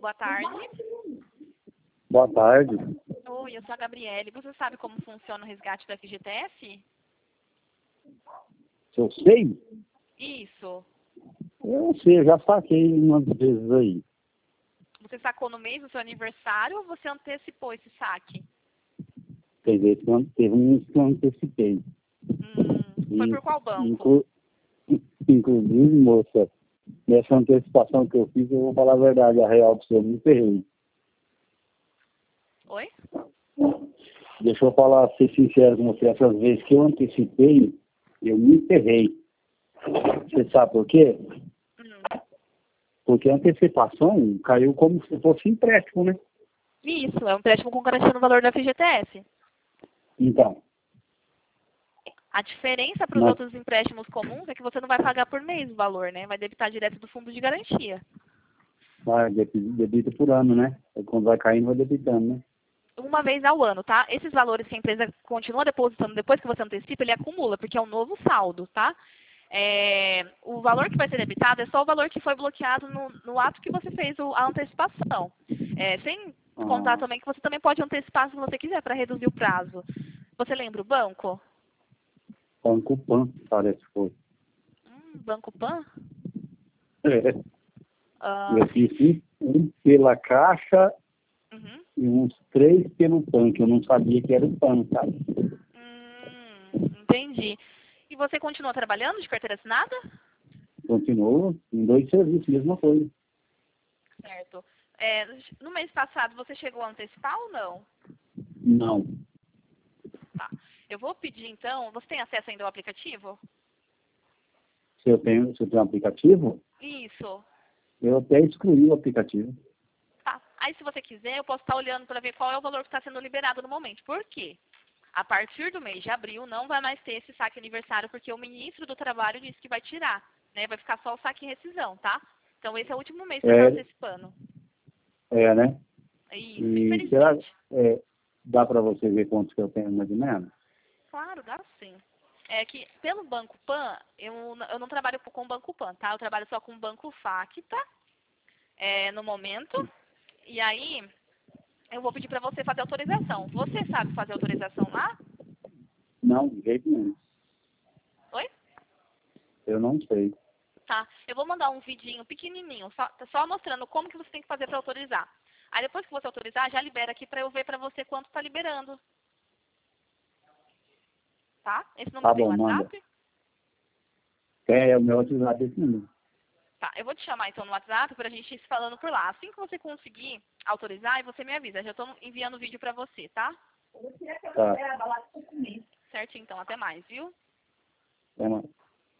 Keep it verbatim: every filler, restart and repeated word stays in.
boa tarde. Boa tarde. Oi, eu sou a Gabriele. Você sabe como funciona o resgate do F G T S? Se eu sei? Isso. Eu não sei, eu já saquei umas vezes aí. Você sacou no mês do seu aniversário ou você antecipou esse saque? Quer dizer, teve um que eu antecipei. Hum, foi E, por qual banco? inclu, inclusive, moça, nessa antecipação que eu fiz, eu vou falar a verdade, a real, porque eu me ferrei. Oi? Deixa eu falar, ser sincero com você, essas vezes que eu antecipei, eu me ferrei. Você sabe por quê? Hum. Porque a antecipação caiu como se fosse empréstimo, né? Isso, é um empréstimo com garantia no valor do F G T S. Então, A diferença para os nós, outros empréstimos comuns é que você não vai pagar por mês o valor, né? Vai debitar direto do fundo de garantia. vai, debita por ano, né? Quando vai caindo, vai debitando, né? Uma vez ao ano, tá? Esses valores que a empresa continua depositando depois que você antecipa, ele acumula, porque é um novo saldo, tá? É, o valor que vai ser debitado é só o valor que foi bloqueado no, no ato que você fez o, a antecipação. É, sem contar Ah, também que você também pode antecipar se você quiser, para reduzir o prazo. Você lembra o banco? Banco Pan, parece que foi. Hum, Banco Pan? É. Ah, Eu fiz um, um pela Caixa uhum. e uns três pelo Pan, que eu não sabia que era o Pan, sabe? Hum, entendi. E você continua trabalhando de carteira assinada? Continuou em dois serviços, mesma coisa. Certo. É, no mês passado, você chegou a antecipar ou não? Não. Tá. Eu vou pedir, então, você tem acesso ainda ao aplicativo? Se eu tenho, se eu tenho um aplicativo, Isso. eu até excluí o aplicativo. Tá. Aí, se você quiser, eu posso estar olhando para ver qual é o valor que está sendo liberado no momento. Por quê? A partir do mês de abril, não vai mais ter esse saque aniversário, porque o ministro do Trabalho disse que vai tirar, né? Vai ficar só o saque em rescisão, tá? Então, esse é o último mês que você está É, antecipando. é, né? Isso, E será, infelizmente. é, dá para você ver quantos que eu tenho mais ou menos? Claro, dá sim. É que pelo Banco Pan, eu, n- eu não trabalho com o Banco Pan, tá? Eu trabalho só com o Banco Facta, é, no momento. E aí, eu vou pedir para você fazer autorização. Você sabe fazer autorização lá? Não, de jeito nenhum. Oi? Eu não sei. Tá. Eu vou mandar um vidinho pequenininho, só, tá só mostrando como que você tem que fazer para autorizar. Aí depois que você autorizar, já libera aqui para eu ver para você quanto está liberando, tá? Esse número Tá tem bom, manda. WhatsApp? É, o meu WhatsApp é esse número. Tá, eu vou te chamar então no WhatsApp pra gente ir se falando por lá. Assim que você conseguir autorizar, e você me avisa. Já tô enviando o vídeo pra você, tá? Tá. Certo, então. Até mais, viu? É,